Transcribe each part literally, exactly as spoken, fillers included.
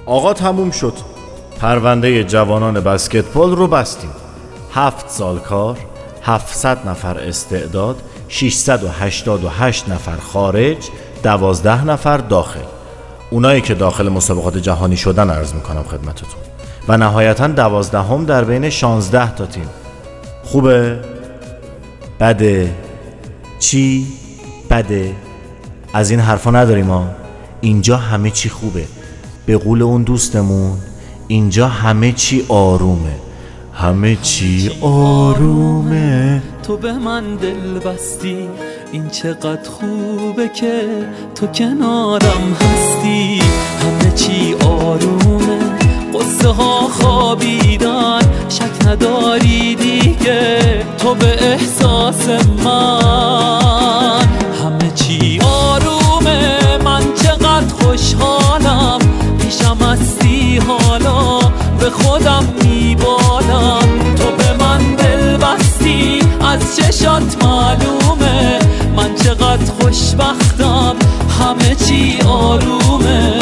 آقا تموم شد. پرونده جوانان بسکتبال رو بستیم. هفت سال کار، هفتصد نفر استعداد، ششصد و هشتاد و هشت نفر خارج، دوازده نفر داخل. اونایی که داخل مسابقات جهانی شدن عرض میکنم خدمتتون. و نهایتا دوازدهم در بین شانزده تا تیم. خوبه؟ بده؟ چی؟ بده؟ از این حرفا نداریم ها. اینجا همه چی خوبه. به قول اون دوستمون اینجا همه چی آرومه. همه چی آرومه. تو به من دل بستی، این چقدر خوبه که تو کنارم هستی. همه چی آرومه، قصه ها خوابیدن، شک نداری دیگه تو به احساس من. همه چی آرومه، من چقدر خوشحالم، پیشم هستی حالا به خودم میبالم. تو به من دل بستی، از چشات معلومه من چقدر خوشبختم، همه چی آرومه.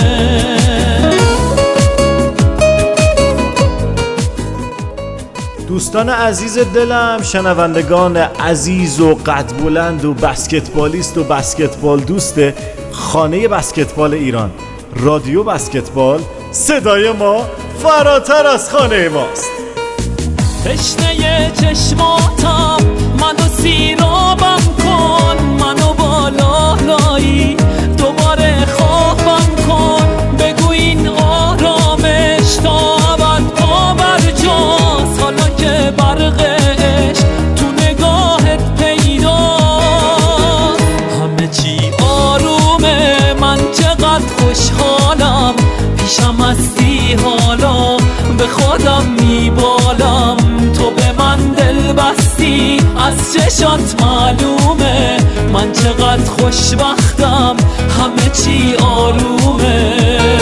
دوستان عزیز دلم، شنوندگان عزیز و قد بلند و بسکتبالیست و بسکتبال دوست خانه بسکتبال ایران، رادیو بسکتبال، صدای ما فراتر از خانه ماست. تشنه چشماتم، منو سیرابم کن، منو بالا لایی دوباره خوابم کن. بگو این آرامش تا ابد پا برجاست، حالا که برقش تو نگاهت پیداست. همه چی آرومه، من چقدر خوشحالم، پیشم هستی حالا به خودم میبالم. تو به من دل بستی، از چشات معلومه من چقدر خوشبختم، همه چی آرومه.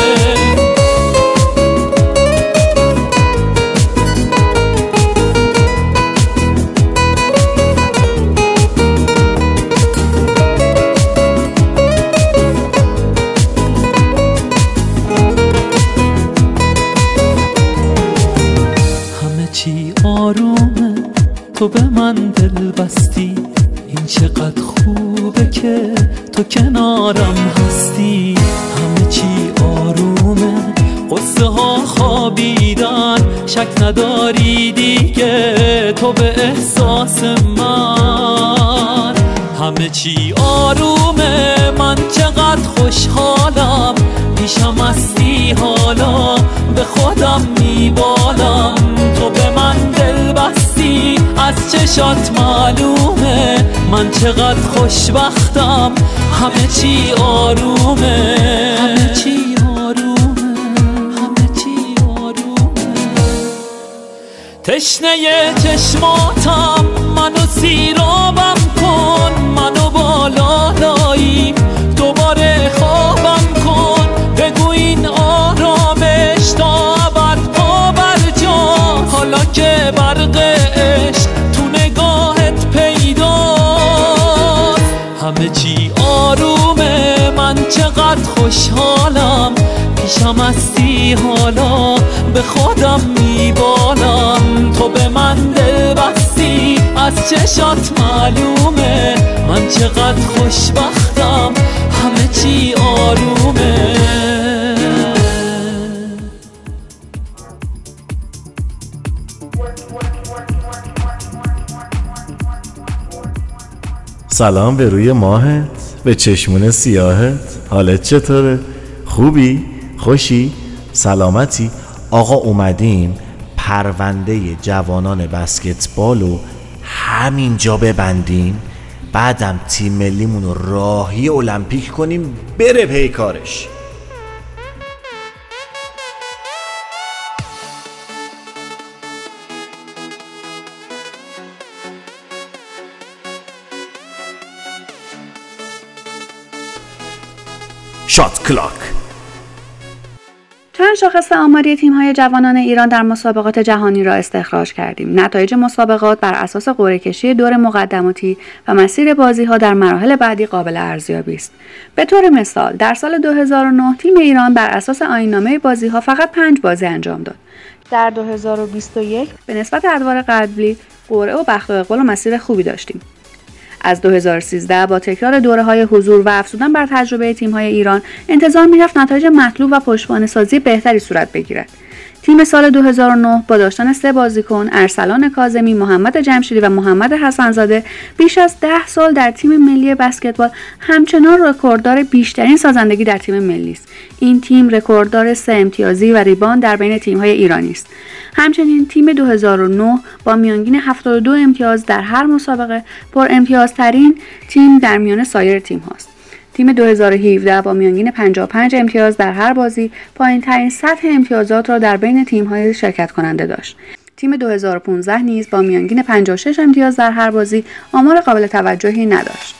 آرومه، تو به من دل بستی، این چقدر خوبه که تو کنارم هستی. همه چی آرومه، قصه ها خوابیدن، شک نداری دیگه تو به احساس من. همه چی آرومه، من چقدر خوشحالم، پیشم هستی حالا به خودم میبالم. تو به من دل بستی، از چشات معلومه من چقدر خوشبختم، همه چی آرومه. همه چی آرومه، همه چی آرومه. تشنه چشماتم، منو سیرابم کن، منو بالا لایی دوباره خوابم کن. بگو این آرامش تا ابد پا برجاست، حالا که برقش تو نگاهت پیداست. همه چی آرومه، من چقدر خوشحالم، پیشم هستی حالا به خودم میبالم. تو به من دل بستی، از چشات معلومه من چقدر خوشبختم، همه چی آرومه. سلام به روی ماهت، به چشمون سیاهت. حالت چطوره؟ خوبی؟ خوشی؟ سلامتی؟ آقا اومدیم پرونده جوانان بسکتبال رو همینجا ببندیم، بعدم تیم ملیمون رو راهی المپیک کنیم بره پی کارش. شات کلاک. تو چند شاخص آماری تیم‌های جوانان ایران در مسابقات جهانی را استخراج کردیم. نتایج مسابقات بر اساس قرعه‌کشی دور مقدماتی و مسیر بازی‌ها در مراحل بعدی قابل ارزیابی است. به طور مثال در سال دو هزار و نه تیم ایران بر اساس آیین‌نامه بازی‌ها فقط پنج بازی انجام داد. در دو هزار و بیست و یک به نسبت ادوار قبلی قرعه و بخت و اقبال و مسیر خوبی داشتیم. از دو هزار و سیزده با تکرار دوره‌های حضور و افزودن بر تجربه تیم‌های ایران انتظار می‌رفت نتایج مطلوب و پشتوانه‌سازی بهتری صورت بگیرد. تیم سال دو هزار و نه با داشتن سه بازیکن ارسلان کاظمی، محمد جمشیدی و محمد حسن‌زاده بیش از ده سال در تیم ملی بسکتبال همچنان رکورددار بیشترین سازندگی در تیم ملی است. این تیم رکورددار سه امتیازی و ریباند در بین تیم‌های ایرانی است. همچنین تیم دو هزار و نه با میانگین هفتاد و دو امتیاز در هر مسابقه پر امتیازترین تیم در میان سایر تیم‌هاست. تیم دو هزار و هفده با میانگین پنجاه و پنج امتیاز در هر بازی پایین‌ترین سطح امتیازات را در بین تیم‌های شرکت کننده داشت. تیم دو هزار و پانزده نیز با میانگین پنجاه و شش امتیاز در هر بازی آمار قابل توجهی نداشت.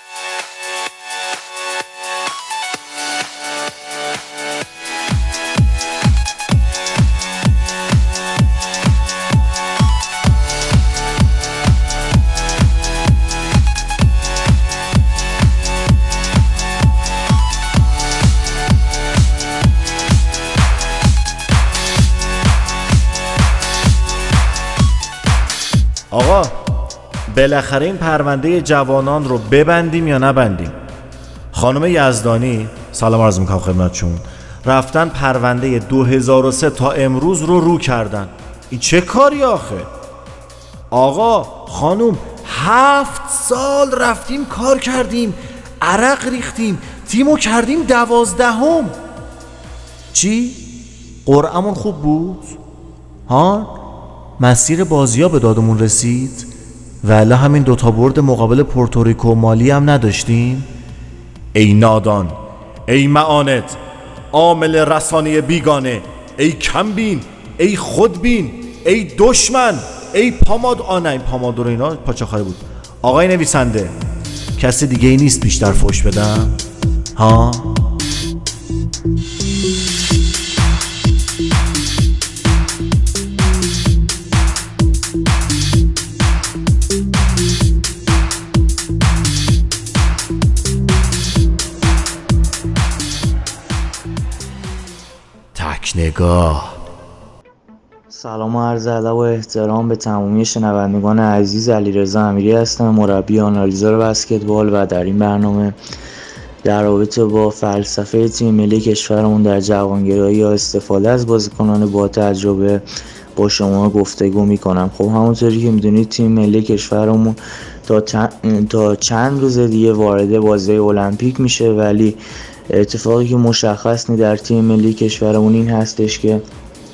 آقا بالاخره این پرونده جوانان رو ببندیم یا نبندیم؟ خانم یزدانی، سلام عرض میکنم خدمتشون، رفتن پرونده دو هزار و سه تا امروز رو رو کردن. این چه کاری آخه؟ آقا خانم، هفت سال رفتیم کار کردیم، عرق ریختیم، تیمو کردیم دوازدهم. چی؟ قرعمون خوب بود؟ ها؟ مسیر بازی ها به دادمون رسید؟ ولی همین دوتا برد مقابل پورتوریکو و مالی هم نداشتیم؟ ای نادان، ای معاند، عامل رسانه بیگانه، ای کمبین، ای خودبین، ای دشمن، ای پاماد. آنه این پاماد رو اینا پاچه خواهی بود. آقای نویسنده، کسی دیگه ای نیست بیشتر فوش بدم؟ ها؟ نگاه. سلام و عرض ادب و احترام به تمامی شنوندگان عزیز. علیرضا امیری هستم، مربی آنالیزور بسکتبال، و در این برنامه در رابطه با فلسفه تیم ملی کشورمون در جوانگرایی یا استفاده از بازیکنان با تجربه با شما گفتگو میکنم. خب همونطوری که میدونید تیم ملی کشورمون تا چند, تا چند روز دیگه وارد بازی المپیک میشه، ولی اتفاقی که مشخص نی در تیم ملی کشورمون این هستش که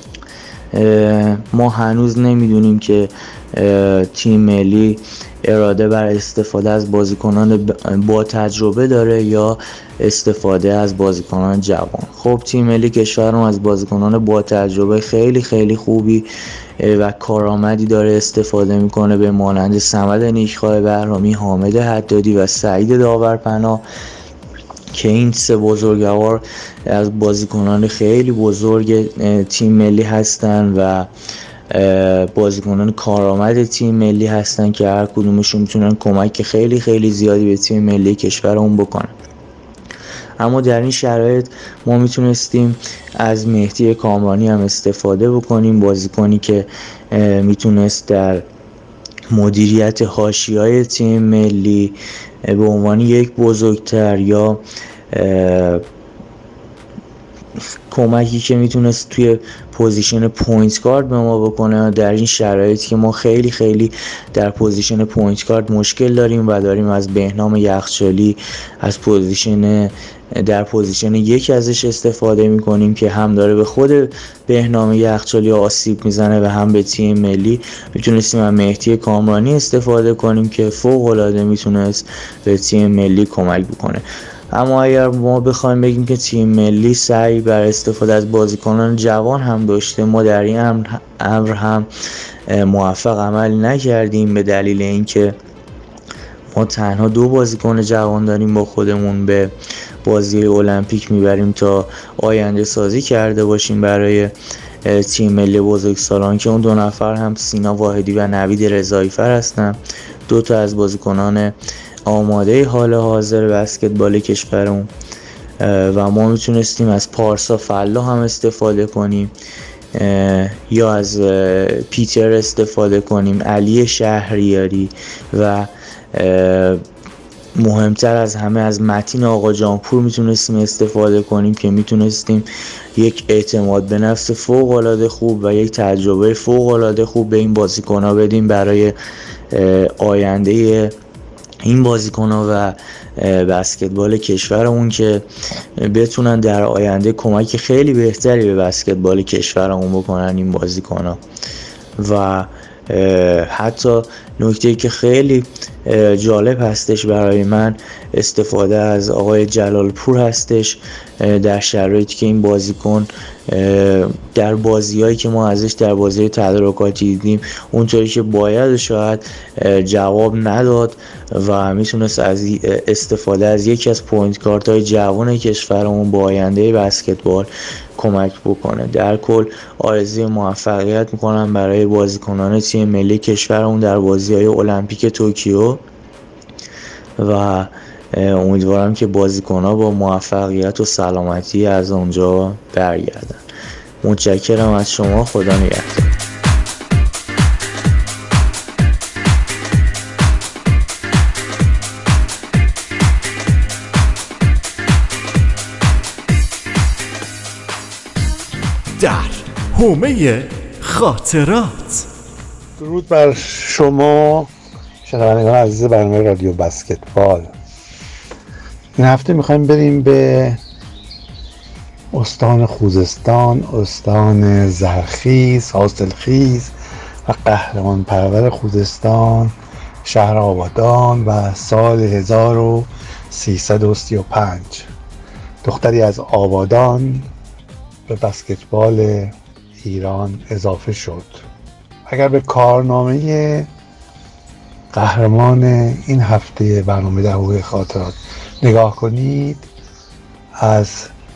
ما هنوز نمیدونیم که تیم ملی اراده بر استفاده از بازیکنان با تجربه داره یا استفاده از بازیکنان جوان. خب تیم ملی کشورمون از بازیکنان با تجربه خیلی خیلی خوبی و کارآمدی داره استفاده میکنه، به مانند صمد نیکخواه بهرامی، حامد حدادی و سعید داورپناه، که این سه بزرگوار از بازیکنان خیلی بزرگ تیم ملی هستن و بازیکنان کارآمد تیم ملی هستن که هر کدومشون میتونن کمک خیلی خیلی زیادی به تیم ملی کشورمون بکنن. اما در این شرایط ما میتونستیم از مهدی کامرانی هم استفاده بکنیم، بازیکنی که میتونست در مدیریت حاشیه‌های تیم ملی به عنوان یک بزرگتر یا کمکی که میتونست توی پوزیشن پوینت گارد به ما بکنه، در این شرایطی که ما خیلی خیلی در پوزیشن پوینت گارد مشکل داریم و داریم از بهنام یخچالی از پوزیشن در پوزیشن یک ازش استفاده میکنیم که هم داره به خود بهنام یخچالی آسیب میزنه و هم به تیم ملی. میتونستیم از مهدی کامرانی استفاده کنیم که فوق العاده میتونست به تیم ملی کمک بکنه. اما اگر ما بخوایم بگیم که تیم ملی سعی بر استفاده از بازیکنان جوان هم داشته، ما در این امر هم موفق عمل نکردیم، به دلیل اینکه ما تنها دو بازیکن جوان داریم با خودمون، به بازی المپیک میبریم تا آینده سازی کرده باشیم برای تیم ملی بزرگسالان که اون دو نفر هم سینا واحدی و نوید رضایی‌فر هستن، دو تا از بازیکنان آماده حال حاضر بسکتبال کشورمون و ما میتونستیم از پارسا فلا هم استفاده کنیم یا از پیتر استفاده کنیم، علی شهریاری و مهمتر از همه از متین آقا جانپور میتونستیم استفاده کنیم که میتونستیم یک اعتماد به نفس فوق العاده خوب و یک تجربه فوق العاده خوب به این بازیکن‌ها بدیم برای آینده این بازیکن‌ها و بسکتبال کشورمون که بتونن در آینده کمک خیلی بهتری به بسکتبال کشورمون بکنن این بازیکن‌ها. و حتی نکته‌ای که خیلی جالب هستش برای من استفاده از آقای جلالپور هستش در شرایطی که این بازیکن در بازی‌هایی که ما ازش در بازی تدارکاتی دیدیم اونطوری که باید شاید جواب نداد و میتونست از استفاده از یکی از پوینت گاردهای جوان کشورمون با آینده بسکتبال کمک بکنه. در کل آرزوی موفقیت میکنم برای بازیکنان تیم ملی کشورمون در بازی‌های المپیک توکیو و امیدوارم که بازیکن‌ها با موفقیت و سلامتی از اونجا برگردن. متشکرم از شما. خدا نگهدار. در حومه خاطرات. درود بر شما شنوندگان عزیز برنامه رادیو بسکتبال. این هفته میخوایم بریم به استان خوزستان، استان زرخیز، حاصلخیز و قهرمان پرور خوزستان، شهر آبادان و سال هزار و سیصد و سی و پنج. دختری از آبادان به بسکتبال ایران اضافه شد. اگر به کارنامه قهرمان این هفته برنامه در حومه خاطرات نگاه کنید، از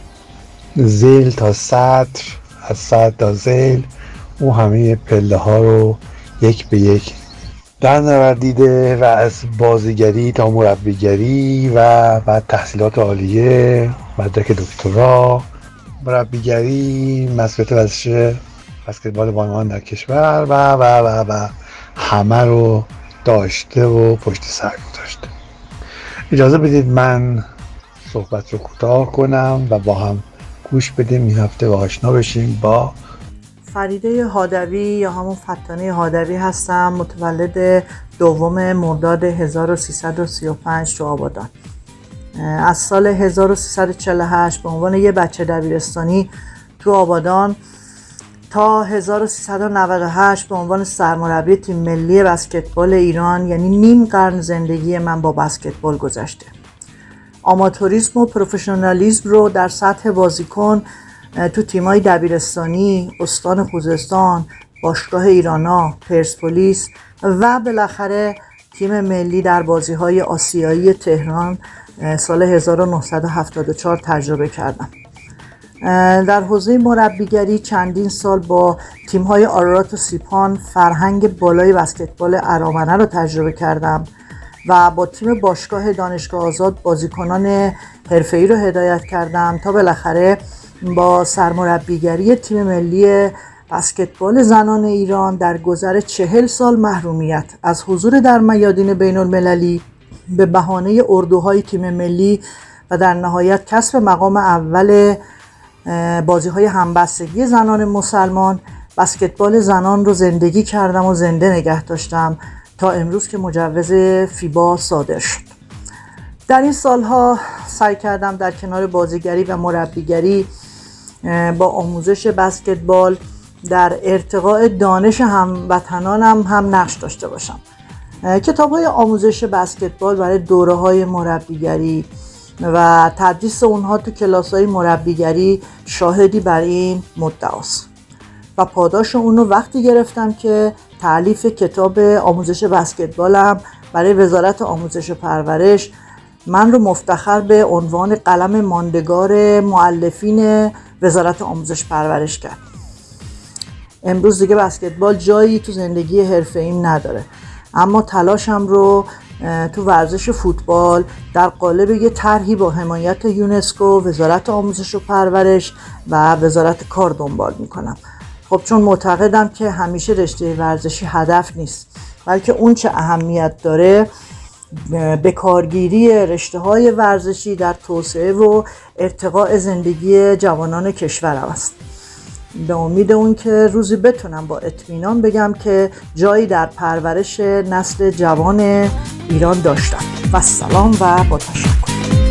ذیل تا سطر، از سطر تا ذیل، او همه پله ها رو یک به یک در نوردیده و از بازیگری تا مربیگری و بعد تحصیلات عالیه، مدرک دکترا، مربیگری، مسئولیت ورزش بسکتبال بانوان در کشور و و و و همه رو داشته و پشت سر گذاشته. اجازه بدید من صحبت رو کوتاه کنم و با هم گوش بدیم این هفته و آشنا بشیم با فریده هادوی یا همون فتانه هادوی هستم. متولد دوم مرداد هزار و سیصد و سی و پنج تو آبادان. از سال هزار و سیصد و چهل و هشت به عنوان یه بچه دبیرستانی تو آبادان تا هزار و سیصد و نود و هشت به عنوان سرمربی تیم ملی بسکتبال ایران، یعنی نیم قرن زندگی من با بسکتبال گذشته. آماتوریسم و پروفشنالیسم رو در سطح بازیکن تو تیمای دبیرستانی، استان خوزستان، باشگاه ایرانا، پرسپولیس و بالاخره تیم ملی در بازی‌های آسیایی تهران سال هزار و نهصد و هفتاد و چهار تجربه کردم. در حوزه مربیگری چندین سال با تیم‌های آرارات و سیپان فرهنگ بالای بسکتبال ارامنه رو تجربه کردم و با تیم باشگاه دانشگاه آزاد بازیکنان حرفه‌ای رو هدایت کردم تا بالاخره با سرمربیگری تیم ملی بسکتبال زنان ایران در گذر چهل سال محرومیت از حضور در میادین بین المللی به بهانه اردوهای تیم ملی و در نهایت کسب مقام اول بازی‌های همبستگی زنان مسلمان، بسکتبال زنان رو زندگی کردم و زنده نگه داشتم تا امروز که مجوز فیبا صادر شد. در این سالها سعی کردم در کنار بازیگری و مربیگری با آموزش بسکتبال در ارتقاء دانش هموطنانم هم نقش داشته باشم. کتاب‌های آموزش بسکتبال برای دوره‌های مربیگری و تدریس اونها تو کلاس‌های مربیگری شاهدی بر این مدعاست و پاداش اون رو وقتی گرفتم که تألیف کتاب آموزش بسکتبالم برای وزارت آموزش و پرورش من رو مفتخر به عنوان قلم ماندگار مؤلفین وزارت آموزش پرورش کرد. امروز دیگه بسکتبال جایی تو زندگی حرفه‌ایم نداره، اما تلاشم رو تو ورزش فوتبال در قالب یه طرحی با حمایت یونسکو، وزارت آموزش و پرورش و وزارت کار دنبال میکنم. خب چون معتقدم که همیشه رشته ورزشی هدف نیست، بلکه اون چه اهمیت داره به کارگیری رشته‌های ورزشی در توسعه و ارتقاء زندگی جوانان کشورم است. به امید اون که روزی بتونم با اطمینان بگم که جایی در پرورش نسل جوان ایران داشتم. و سلام و با تشکر.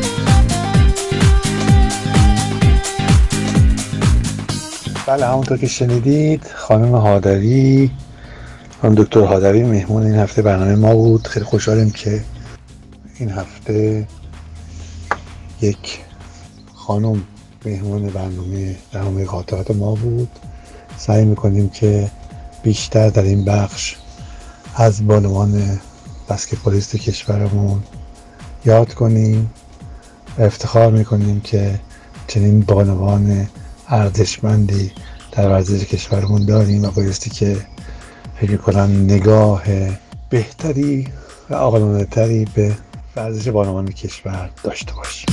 بله، همونطور که شنیدید خانم هادوی، خانم دکتر هادوی مهمون این هفته برنامه ما بود. خیلی خوشحالیم که این هفته یک خانم مهمون برنامه برنامه خاطرات ما بود. سعی میکنیم که بیشتر در این بخش از بانوان بسکتبالیست کشورمون یاد کنیم و افتخار میکنیم که چنین بانوان ارزشمندی در ورزش کشورمون داریم و بایستی که فکر کنم نگاه بهتری و عاقلانه تری به ورزش بانوان کشور داشته باشیم.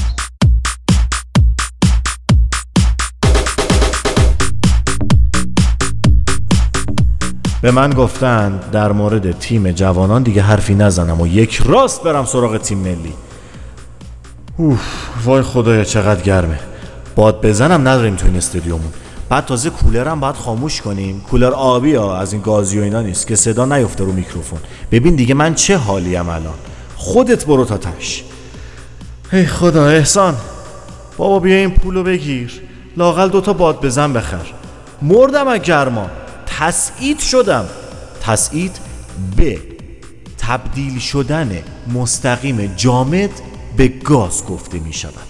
به من گفتن در مورد تیم جوانان دیگه حرفی نزنم و یک راست برم سراغ تیم ملی. اوف، وای خدایا چقدر گرمه. باد بزنم نداریم تو این استادیومون. بعد تازه کولرم باید خاموش کنیم. کولر آبی ها، از این گازی و اینا نیست که صدا نیفته رو میکروفون. ببین دیگه من چه حالیم الان. خودت برو تا تش. ای خدا، احسان بابا بیا این پولو بگیر، لااقل دوتا باد بزن بخر. مردم از گرما. تسعید شدم. تسعید به تبدیل شدن مستقیم جامد به گاز گفته می شود.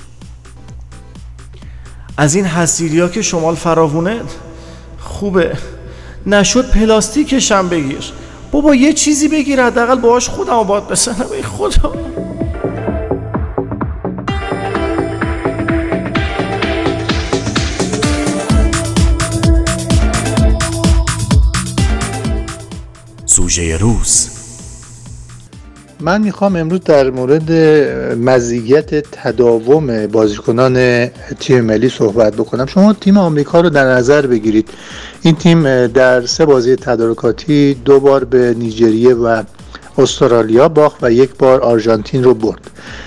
از این حسیریا که شمال فراوونه خوبه، نشد پلاستیکشم بگیر بابا، یه چیزی بگیر حداقل باهاش خودم رو باد بزنم. ای خدا. سوژه روز. من میخوام امروز در مورد مزیت تداوم بازیکنان تیم ملی صحبت بکنم. شما تیم آمریکا رو در نظر بگیرید. این تیم در سه بازی تدارکاتی دو بار به نیجریه و استرالیا باخت و یک بار آرژانتین رو برد.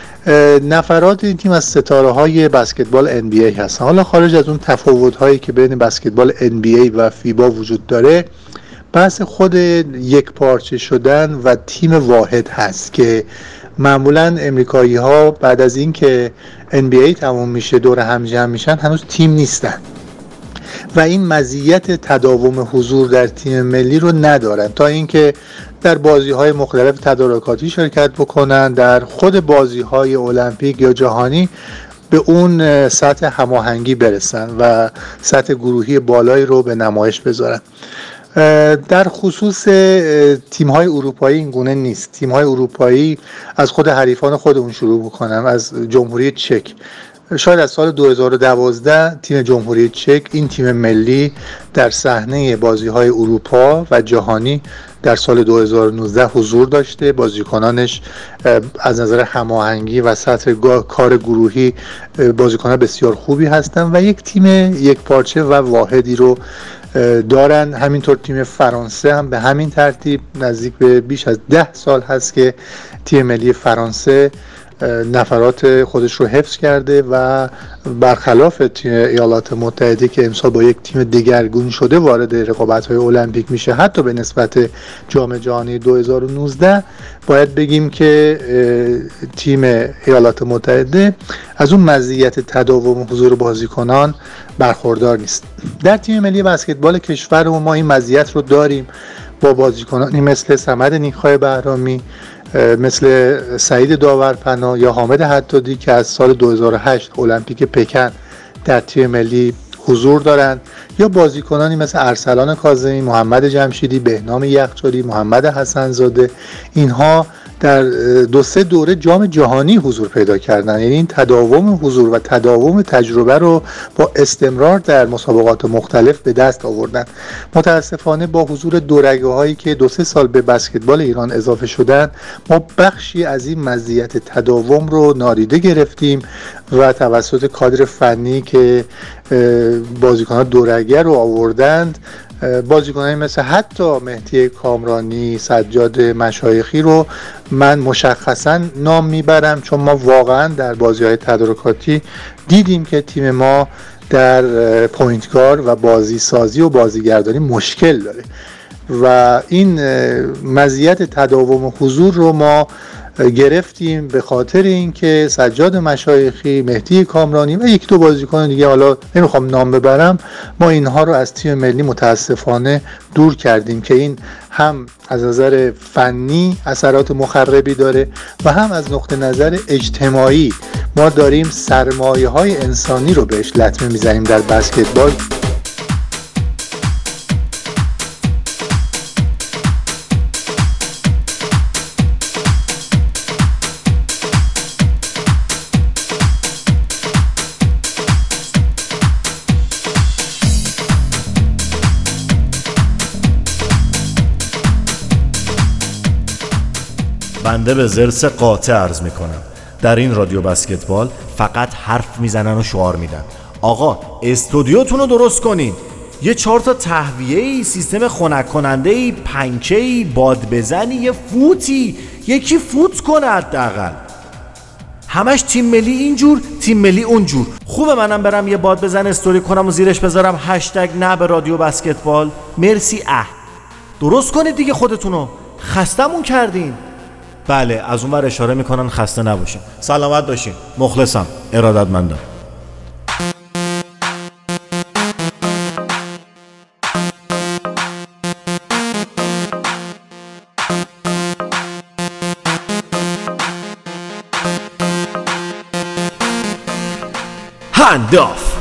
نفرات این تیم از ستاره های بسکتبال ان بی ای هستن. حالا خارج از اون تفاوت هایی که بین بسکتبال ان بی ای و فیبا وجود داره، بحث خود یک پارچه شدن و تیم واحد هست که معمولا امریکایی ها بعد از این که ان بی ای تموم میشه دور هم جمع میشن هنوز تیم نیستن و این مزیت تداوم حضور در تیم ملی رو ندارن تا اینکه در بازی های مختلف تدارکاتی شرکت بکنن، در خود بازی های المپیک یا جهانی به اون سطح هماهنگی برسن و سطح گروهی بالایی رو به نمایش بذارن. در خصوص تیم‌های اروپایی این گونه نیست. تیم‌های اروپایی از خود حریفان خودمون شروع بکنم، از جمهوری چک. شاید از سال دو هزار و دوازده تیم جمهوری چک، این تیم ملی در صحنه بازی‌های اروپا و جهانی در سال دو هزار و نوزده حضور داشته. بازیکنانش از نظر هماهنگی و سطح کار گروهی بازیکنان بسیار خوبی هستند و یک تیم یک پارچه و واحدی رو دارن. همینطور تیم فرانسه هم به همین ترتیب نزدیک به بیش از ده سال هست که تیم ملی فرانسه نفرات خودش رو حفظ کرده و برخلاف تیم ایالات متحده که امسال با یک تیم دگرگون شده وارد رقابت‌های المپیک میشه، حتی به نسبت جام جهانی دو هزار و نوزده باید بگیم که تیم ایالات متحده از اون مزیت تداوم حضور بازیکنان برخوردار نیست. در تیم ملی بسکتبال کشورمون ما این مزیت رو داریم با بازیکنانی مثل صمد نیک‌خواه بهرامی، مثل سعید داورپناه یا حامد حدادی که از سال دو هزار و هشت المپیک پکن در تیم ملی حضور دارند، یا بازیکنانی مثل ارسلان کاظمی، محمد جمشیدی، بهنام یخچالی، محمد حسن‌زاده. اینها در دو سه دوره جام جهانی حضور پیدا کردن. یعنی این تداوم حضور و تداوم تجربه رو با استمرار در مسابقات مختلف به دست آوردن. متاسفانه با حضور دورگه هایی که دو سه سال به بسکتبال ایران اضافه شدن، ما بخشی از این مزیت تداوم رو نادیده گرفتیم و توسط کادر فنی که بازیکنان دورگه رو آوردند، بازیکنانی مثل حتی مهدی کامرانی، سجاد مشایخی رو من مشخصا نام میبرم، چون ما واقعا در بازی‌های تدارکاتی دیدیم که تیم ما در پوینتگار و بازی سازی و بازیگردانی مشکل داره و این مزیت تداوم حضور رو ما گرفتیم به خاطر اینکه سجاد مشایخی، مهدی کامرانی و یک دو بازیکن دیگه، حالا نمیخوام نام ببرم، ما اینها رو از تیم ملی متاسفانه دور کردیم که این هم از نظر فنی اثرات مخربی داره و هم از نقطه نظر اجتماعی ما داریم سرمایه های انسانی رو بهش لطمه میزنیم در بسکتبال. بنده به ضرس قاطع عرض میکنم در این رادیو بسکتبال فقط حرف میزنن و شعار میدن. آقا استودیوتون رو درست کنین، یه چهار تا تهویه‌ای، سیستم خنک کننده‌ای، پنکه‌ای، باد بزنی، یه فوتی، یکی فوت کنه حداقل. همش تیم ملی اینجور، تیم ملی اونجور. خوبه منم برم یه باد بزن استوری کنم و زیرش بذارم هشتگ نه به رادیو بسکتبال؟ مرسی. اه درست کنید دیگه خودتونو، خستمون کردین. بله از اون ور اشاره میکنن خسته نباشین، سلامت باشین، مخلصم، ارادتمندم. هنداف.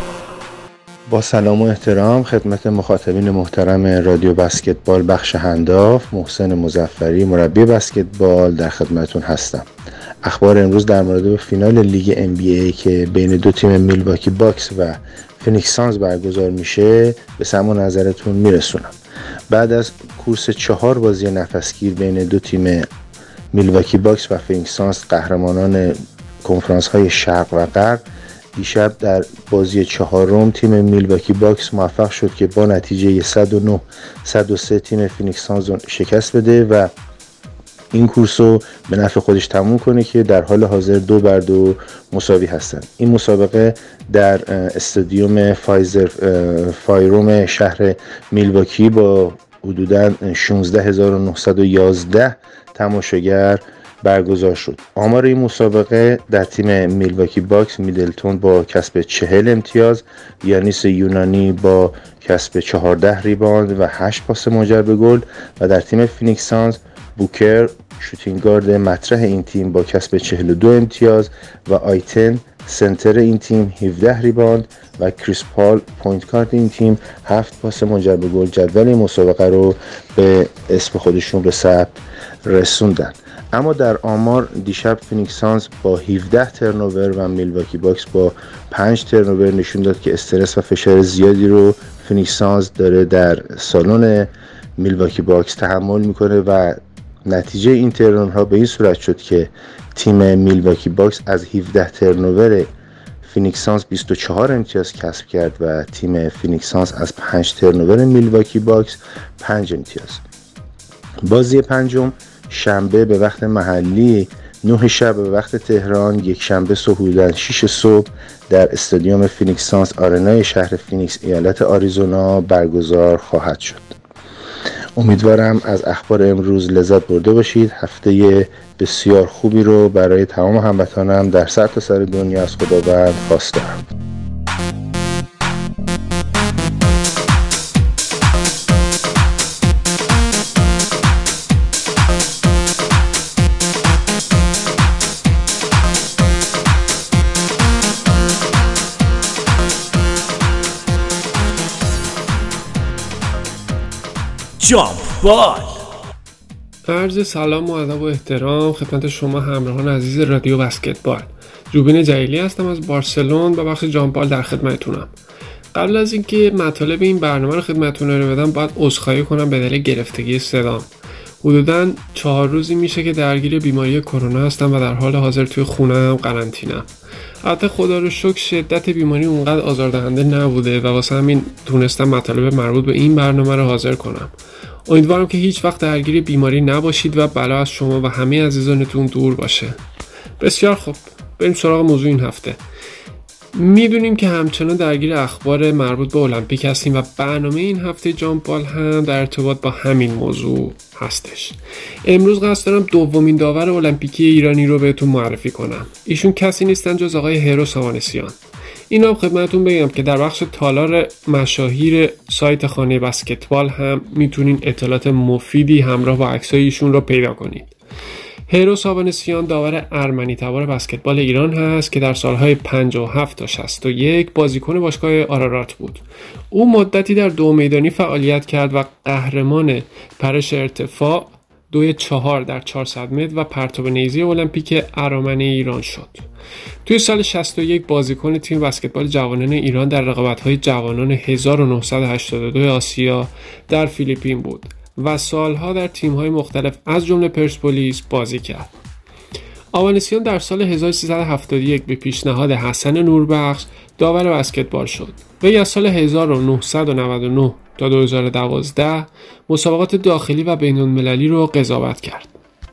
با سلام و احترام خدمت مخاطبین محترم رادیو بسکتبال بخش هنداف، محسن مظفری مربی بسکتبال در خدمتون هستم. اخبار امروز در مورد فینال لیگ ام بی ای که بین دو تیم میلواکی باکس و فینیکس سانز برگزار میشه به سمع و نظرتون میرسونم. بعد از کورس چهار بازی نفسگیر بین دو تیم میلواکی باکس و فینیکس سانز، قهرمانان کنفرانس های شرق و غرب، دیشب در بازی چهارم تیم میلواکی باکس موفق شد که با نتیجه صد و نه صد و سه تیم فینیکس سانز شکست بده و این کورس رو به نفع خودش تموم کنه که در حال حاضر دو بر دو مساوی هستند. این مسابقه در استادیوم فایزر فایروم شهر میلواکی با حدوداً شانزده هزار و نهصد و یازده تماشاگر برگزار شد. آمار این مسابقه در تیم میلواکی باکس میدلتون با کسب چهل امتیاز، یانیس یونانی با کسب چهارده ریباند و هشت پاس منجر به گل و در تیم فینیکس سانز بوکر شوتینگ گارد مطرح این تیم با کسب چهل و دو امتیاز و آیتن سنتر این تیم هفده ریباند و کریس پال پوینت گارد این تیم هفت پاس منجر به گل جدول این مسابقه رو به اسم خودشون به ثبت رسوندن. اما در آمار دیشب فینیکس سانز با هفده ترنوور و میلواکی باکس با پنج ترنوور نشون داد که استرس و فشار زیادی رو فینیکس سانز داره در سالن میلواکی باکس تحمل میکنه و نتیجه این ترنوورها به این صورت شد که تیم میلواکی باکس از هفده ترنوور فینیکس سانز بیست و چهار امتیاز کسب کرد و تیم فینیکس سانز از پنج ترنوور میلواکی باکس پنج امتیاز. بازی پنجم شنبه به وقت محلی نه شب به وقت تهران، یک شنبه صبح حدوداً شش صبح در استادیوم فینیکس سانز آرنای شهر فینیکس ایالت آریزونا برگزار خواهد شد. امیدوارم از اخبار امروز لذت برده باشید. هفته بسیار خوبی رو برای تمام هموطنانم در سرتاسر دنیا از خداوند خواستم. جامپ بال. عرض سلام و ادب و احترام خدمت شما همراهان عزیز رادیو بسکتبال. جوبین جلیلی هستم از بارسلون و بخش جان پال در خدمتتونم. قبل از اینکه مطالب این برنامه رو خدمتتون رو بدم باید عذرخواهی کنم به دلیل گرفتگی صدام. حدوداً چهار روزی میشه که درگیر بیماری کرونا هستم و در حال حاضر توی خونه‌ام قرنطینه‌ام. البته خدا رو شکر شدت بیماری اونقدر آزاردهنده نبوده و واسه همین تونستم مطالب مربوط به این برنامه رو حاضر کنم. امیدوارم که هیچ وقت درگیر بیماری نباشید و بلا از شما و همه عزیزانتون دور باشه. بسیار خوب، بریم سراغ موضوع این هفته. میدونیم که همچنان درگیر اخبار مربوط به المپیک هستیم و برنامه این هفته جان پال هم در ارتباط با همین موضوع هستش. امروز قصد دارم دومین داور المپیکی ایرانی رو بهتون معرفی کنم. ایشون کسی نیستن جز آقای هروس آوانسیان. اینا هم خدمتتون بگم که در بخش تالار مشاهیر سایت خانه بسکتبال هم میتونین اطلاعات مفیدی همراه با عکسای ایشون رو پیدا کنید. هروس آوانسیان داور ارمنی تبار بسکتبال ایران هست که در سالهای پنجاه و هفت تا شصت و یک بازیکن باشگاه آرارات بود. او مدتی در دو میدانی فعالیت کرد و قهرمان پرش ارتفاع دوی چهار در چهارصد متر و پرتاب نیزه المپیک ارمنی ایران شد. توی سال شصت و یک بازیکن تیم بسکتبال جوانان ایران در رقابت‌های جوانان هزار و نهصد و هشتاد و دو آسیا در فیلیپین بود و سالها در تیم‌های مختلف از جمله پرسپولیس بازی کرد. آوانسیان در سال هزار و سیصد و هفتاد و یک به پیشنهاد حسن نوربخش داور بسکتبال شد. وی از سال هزار و نهصد و نود و نه تا دو هزار و دوازده مسابقات داخلی و بین‌المللی رو قضاوت کرد.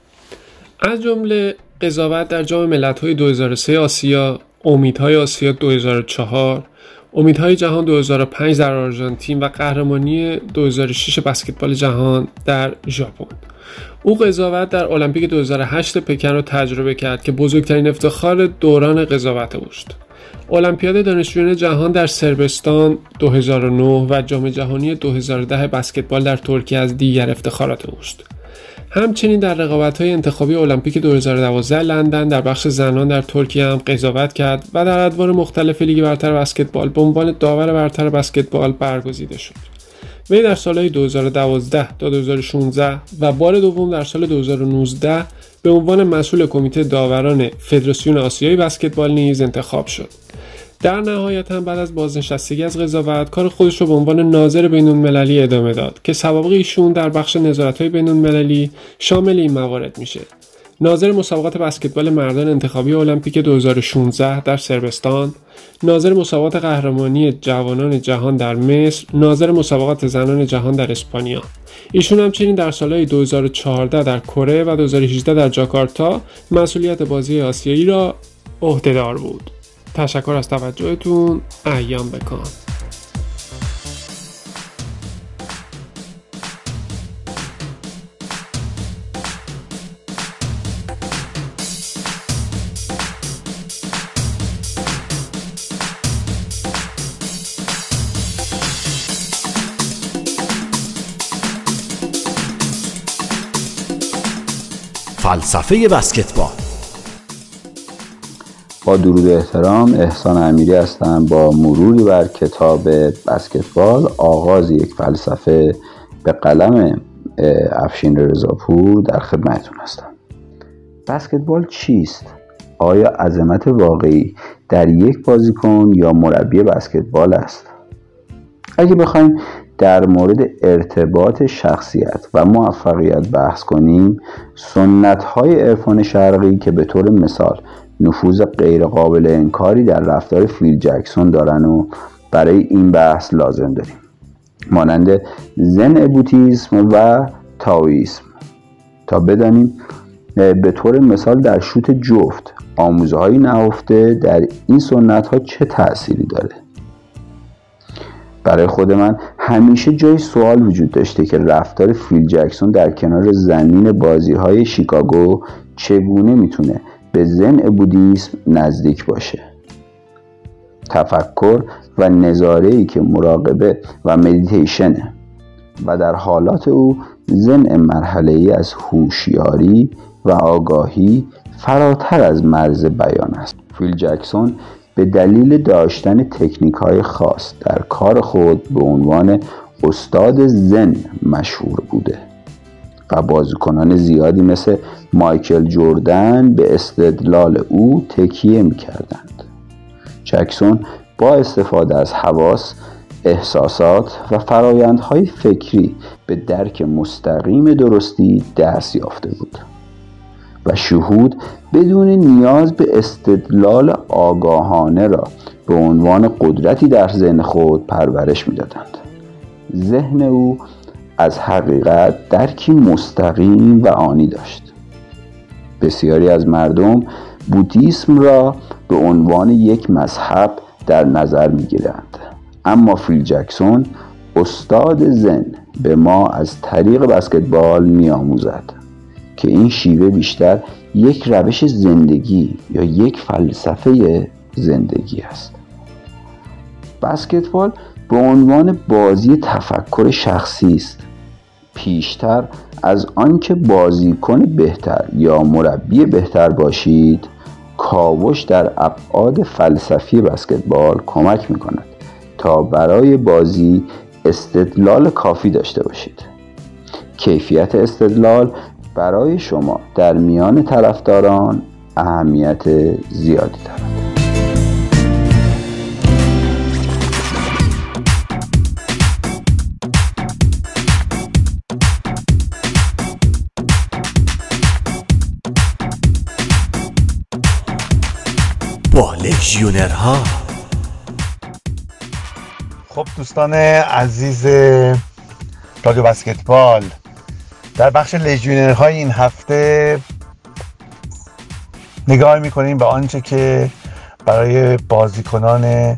از جمله قضاوت در جام ملت‌های دو هزار و سه آسیا، امیدهای آسیا دو هزار و چهار، امیدهای جهان دو هزار و پنج در آرژانتین و قهرمانی دو هزار و شش بسکتبال جهان در ژاپن. او قضاوت در المپیک دو هزار و هشت پکن را تجربه کرد که بزرگترین افتخار دوران قضاوت اوست. المپیاد دانشجویان جهان در صربستان دو هزار و نه و جام جهانی دو هزار و ده بسکتبال در ترکیه از دیگر افتخارات اوست. همچنین در رقابت‌های انتخابی المپیک دو هزار و دوازده لندن در بخش زنان در ترکیه هم قضاوت کرد و در ادوار مختلف لیگ برتر بسکتبال به عنوان داور برتر بسکتبال برگزیده شد. وی در سال‌های دو هزار و دوازده تا دو هزار و شانزده و بار دوم در سال دو هزار و نوزده به عنوان مسئول کمیته داوران فدراسیون آسیایی بسکتبال نیز انتخاب شد. در نهایت هم بعد از بازنشستگی از قضاوت کار خودش رو به عنوان ناظر بین‌المللی ادامه داد که سوابق ایشون در بخش نظارت‌های بین‌المللی شامل این موارد میشه: ناظر مسابقات بسکتبال مردان انتخابی المپیک دو هزار و شانزده در صربستان، ناظر مسابقات قهرمانی جوانان جهان در مصر، ناظر مسابقات زنان جهان در اسپانیا. ایشون همچنین در سالهای دو هزار و چهارده در کره و دو هزار و هجده در جاکارتا مسئولیت بازی آسیایی را عهده‌دار بود. تشکر از توجهتون. ایام بکام. فلسفه بسکتبال. با درود و احترام، احسان امیری هستم. با مروری بر کتاب بسکتبال، آغاز یک فلسفه به قلم افشین رضاپور در خدمتتون هستم. بسکتبال چیست؟ آیا عظمت واقعی در یک بازیکن یا مربی بسکتبال است؟ اگه بخوایم در مورد ارتباط شخصیت و موفقیت بحث کنیم، سنت‌های عرفان شرقی که به طور مثال نفوذ غیر قابل انکاری در رفتار فیل جکسون دارن و برای این بحث لازم داریم، مانند زن بودیسم و تائویسم. تا بدانیم به طور مثال در شوت جفت آموزه‌های نهفته در این سنت‌ها چه تأثیری داره. برای خود من همیشه جای سوال وجود داشته که رفتار فیل جکسون در کنار زمین بازی‌های شیکاگو چگونه میتونه به زن بودیسم نزدیک باشه. تفکر و نظاره‌ای که مراقبه و مدیتیشنه و در حالات او زن مرحله‌ای از هوشیاری و آگاهی فراتر از مرز بیان است. فیل جکسون به دلیل داشتن تکنیک‌های خاص در کار خود به عنوان استاد زن مشهور بوده. و بازیکنان زیادی مثل مایکل جردن به استدلال او تکیه می‌کردند. جکسون با استفاده از حواس، احساسات و فرایندهای فکری به درک مستقیم درستی دست یافته بود و شهود بدون نیاز به استدلال آگاهانه را به عنوان قدرتی در ذهن خود پرورش می‌دادند. ذهن او از حقیقت درکی مستقیم و آنی داشت. بسیاری از مردم بودیسم را به عنوان یک مذهب در نظر می‌گیرند، اما فیل جکسون استاد زن به ما از طریق بسکتبال می‌آموزد که این شیوه بیشتر یک روش زندگی یا یک فلسفه زندگی است. بسکتبال به عنوان بازی تفکر شخصی است. پیشتر از آنکه بازیکن بهتر یا مربی بهتر باشید، کاوش در ابعاد فلسفی بسکتبال کمک می‌کند تا برای بازی استدلال کافی داشته باشید. کیفیت استدلال برای شما در میان طرفداران اهمیت زیادی دارد. با لژیونرها. خب دوستان عزیز رادیو بسکتبال، در بخش لژیونرهای این هفته نگاه میکنیم به آنچه که برای بازیکنان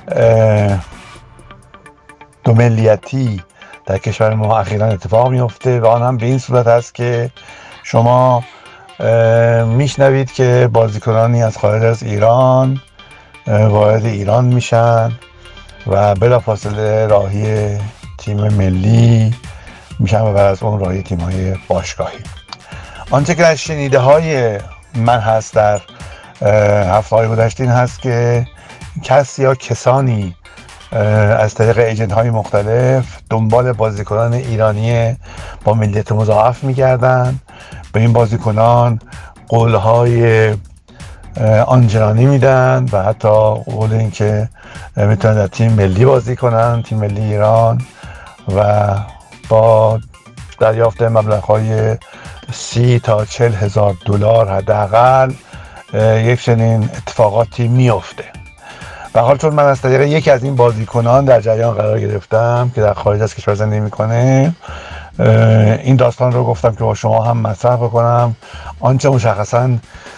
دو ملیتی در کشور ما اخیراً اتفاق میفته و آن هم به این صورت است که شما میشنوید که بازیکنانی از خارج از ایران وارد ایران میشن و بلافاصله راهی تیم ملی میشن و بعد از اون راهی تیم‌های باشگاهی. آنچه که از شنیده های من هست در هفته‌های گذشته این هست که کسی یا کسانی از طریق ایجنت های مختلف دنبال بازیکنان ایرانی با ملیت مضاعف میگردن، به این بازیکنان قولهای آنچنانی میدن و حتی قول این که میتونن در تیم ملی بازی کنن، تیم ملی ایران، و با دریافت مبلغ‌های سی تا چل هزار دلار حداقل یک چنین اتفاقاتی میفته. و حال چون من از طریق یکی از این بازیکنان در جریان قرار گرفتم که در خارج از کشور زندگی میکنه، این داستان رو گفتم که با شما هم مطرح بکنم. آنچه مشخصاً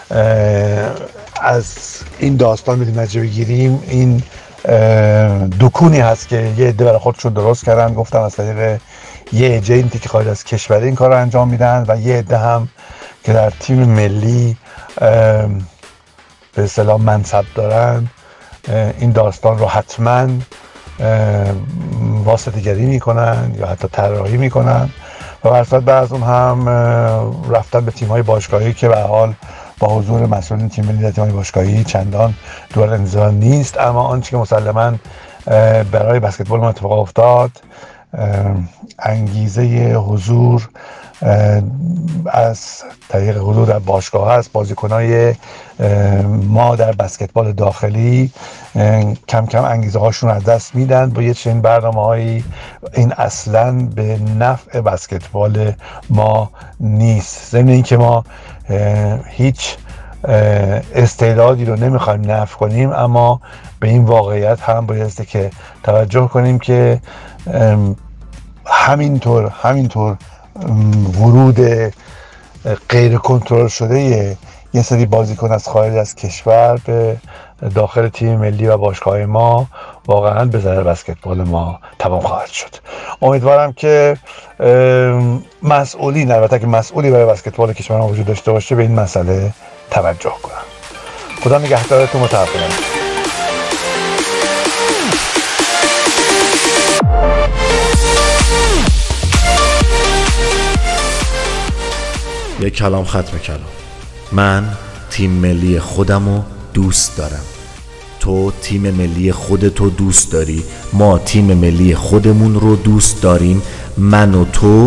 از این داستان میتونیم نتیجه بگیریم این دکونی هست که یه عده برای خودشون درست کردن، گفتم از طریق یه ایجنتی که خارج از کشور این کار رو انجام میدن و یه عده هم که در تیم ملی به اصطلاح منصب دارن این داستان رو حتما واسطه‌گری میکنن یا حتی طراحی میکنن و برصد بعد از اون هم رفتن به تیم‌های باشگاهی که به حال با حضور مسئولین تیم ملی در تیم‌های باشگاهی چندان دور انتظار نیست. اما آنچه که مسلماً برای بسکتبال ما اتفاق افتاد، انگیزه حضور از طریق حضور در باشگاه هست. بازیکنای ما در بسکتبال داخلی کم کم انگیزه هاشون از دست میدن با یه چنین برنامه هایی. این اصلا به نفع بسکتبال ما نیست، ضمن این که ما هیچ استعدادی رو نمیخوایم نفی کنیم، اما به این واقعیت هم بایسته که توجه کنیم که همینطور همینطور ورود غیر کنترل شده یه سری بازیکن از خارج از کشور به داخل تیم ملی و باشگاه ما واقعا به ضرر بسکتبال ما تمام خواهد شد. امیدوارم که مسئولین، البته که مسئولی برای بسکتبال کشور ما وجود داشته باشه، به این مسئله توجه کنن. خدا نگهدارتون. متشکرم. یک کلام ختم کلام. من تیم ملی خودمو دوست دارم، تو تیم ملی خودتو دوست داری، ما تیم ملی خودمون رو دوست داریم، من و تو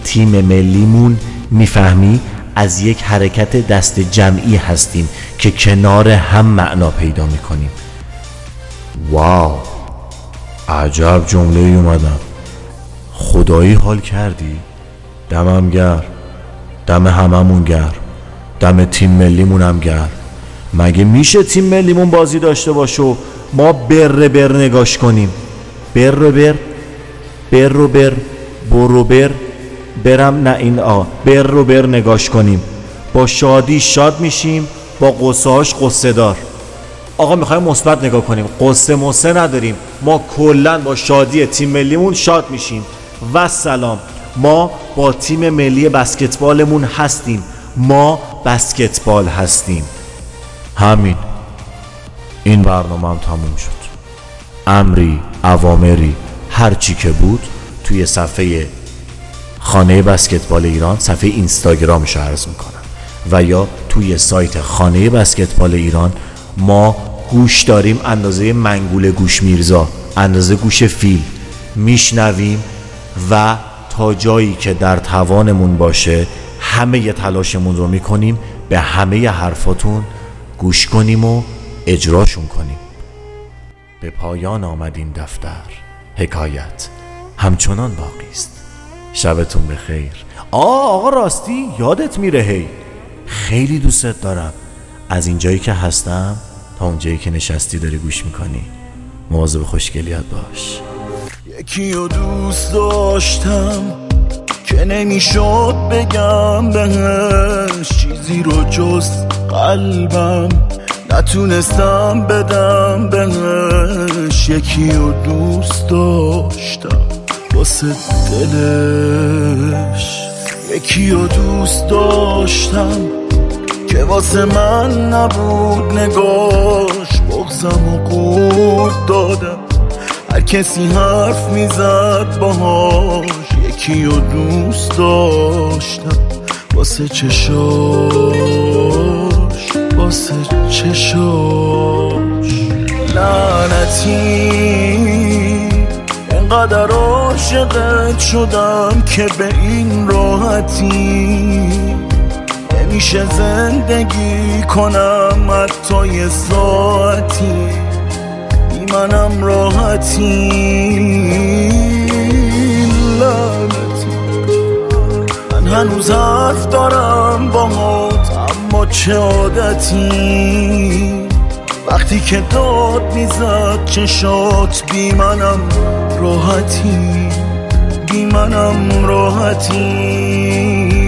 تیم ملیمون میفهمی از یک حرکت دست جمعی هستیم که کنار هم معنا پیدا میکنیم. واو، عجب جمله ای اومدم. خدایی حال کردی؟ دمم گرم، دم هممون گرم، دم تیم ملیمون هم گرم. مگه میشه تیم ملیمون بازی داشته باشه و ما بر بر نگاش کنیم؟ بر بر بر رو بر برو بر برم نه این آ بر رو بر نگاش کنیم. با شادی شاد میشیم، با قصه هاش قصه دار. آقا میخوایم مثبت نگاه کنیم، قصه مصه نداریم، ما کلن با شادی تیم ملیمون شاد میشیم. و سلام، ما با تیم ملی بسکتبالمون هستیم، ما بسکتبال هستیم. همین، این برنامه هم تموم شد. امری، اوامری، هر چی که بود توی صفحه خانه بسکتبال ایران، صفحه اینستاگرامش عرض میکنم، و یا توی سایت خانه بسکتبال ایران. ما گوش داریم اندازه منگول گوش میرزا، اندازه گوش فیل، میشنویم و تا جایی که در توانمون باشه همه ی تلاشمون رو میکنیم به همه ی حرفاتون گوش کنیم و اجراشون کنیم. به پایان آمد این دفتر، حکایت همچنان باقی است. شبتون بخیر. آه آقا راستی یادت میره، هی خیلی دوستت دارم. از اینجایی که هستم تا اونجایی که نشستی داری گوش میکنی، مواظب خوشگلیات باش. یکی رو دوست داشتم که نمیشد بگم بهش چیزی رو جز قلبم، نتونستم بدم بهش. یکی رو دوست داشتم واسه دلش، یکی رو دوست داشتم که واسه من نبود نگاش. بغضم و قورت دادم، هر کسی حرف میزد باهاش. یکی رو دوست داشتم واسه چشاش، واسه چشاش. لعنتی انقدر عاشقت شدم که به این راحتی نمیشه زندگی کنم حتی یه ساعتی. بی منم راحتی، لعنتی. من هنوز حرف دارم باهات، اما چه عادتی. وقتی که داد میزد چشات، بی منم راحتی، بی منم راحتی.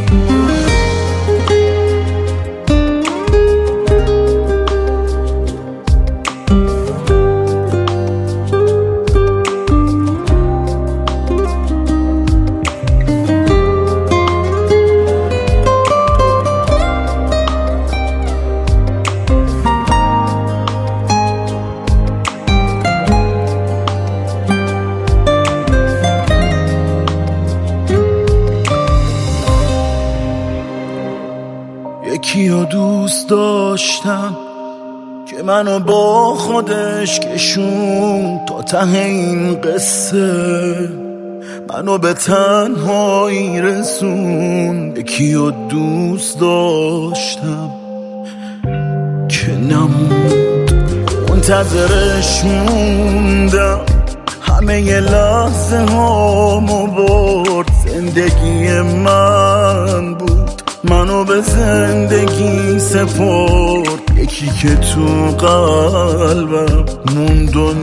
یکی رو دوست داشتم که منو با خودش کشون تا ته این قصه، منو به تنهایی رسون. یکی رو دوست داشتم که نموند، منتظرش موندم، همه ی لحظه هامو برد. زندگی من بود، منو به زندگی سپرد. یکی که تو قلبم موند و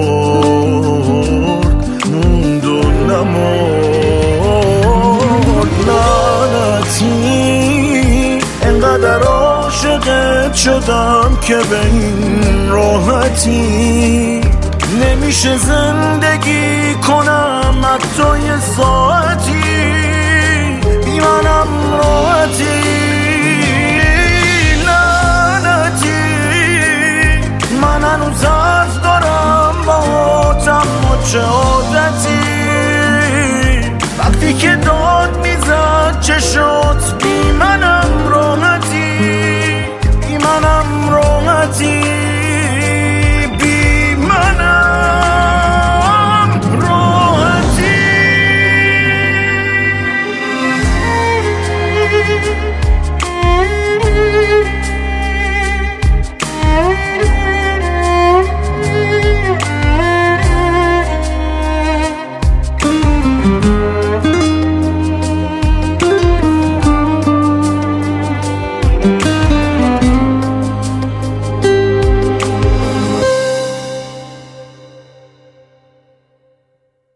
نمرد، موند و نمرد. لعنتی انقدر عاشقت شدم که به این راحتی نمیشه زندگی کنم حتی یه ساعتی. بی منم راحتی، لعنتی. من هنوز حرف دارم باهات، اما چه عادتی. وقتی که داد میزد چشات، بی